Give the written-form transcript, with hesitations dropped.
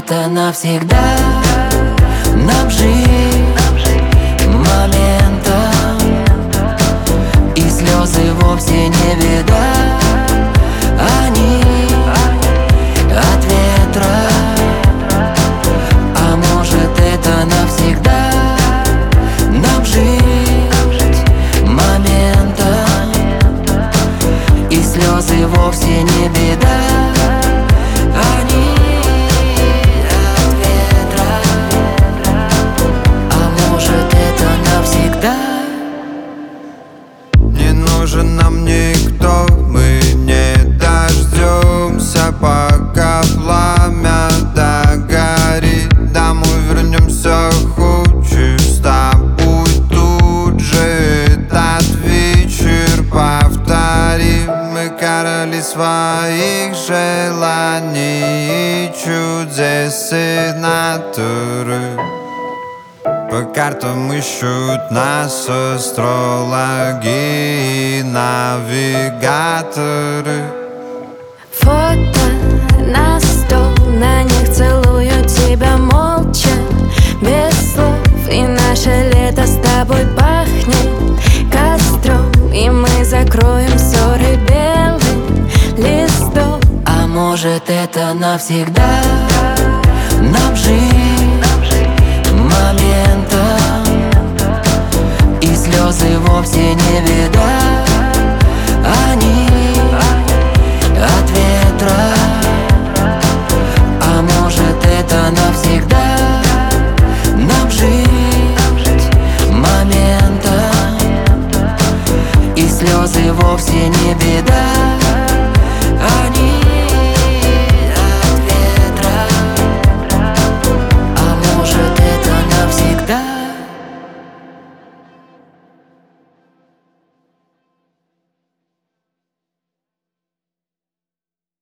это навсегда нам жить моментом, и слезы вовсе не беда, они от ветра. А может, это навсегда нам жить моментом, и слезы вовсе не беда, они от ветра. А может, это навсегда. Не нужен нам никто, мы не дождемся, пока пламя догорит. Домой вернемся, хочешь с тобой тут же этот вечер повторим. Мы короли своих желаний и чудес натуры. По картам ищут нас астрологи и навигаторы. Фото на стол, на них целую тебя молча, без слов. И наше лето с тобой пахнет костром, и мы закроем ссоры белым листом. А может, это навсегда нам жить моментом, и слезы вовсе не беда, они от ветра. А может, это навсегда нам жить моментом, и слезы вовсе не беда.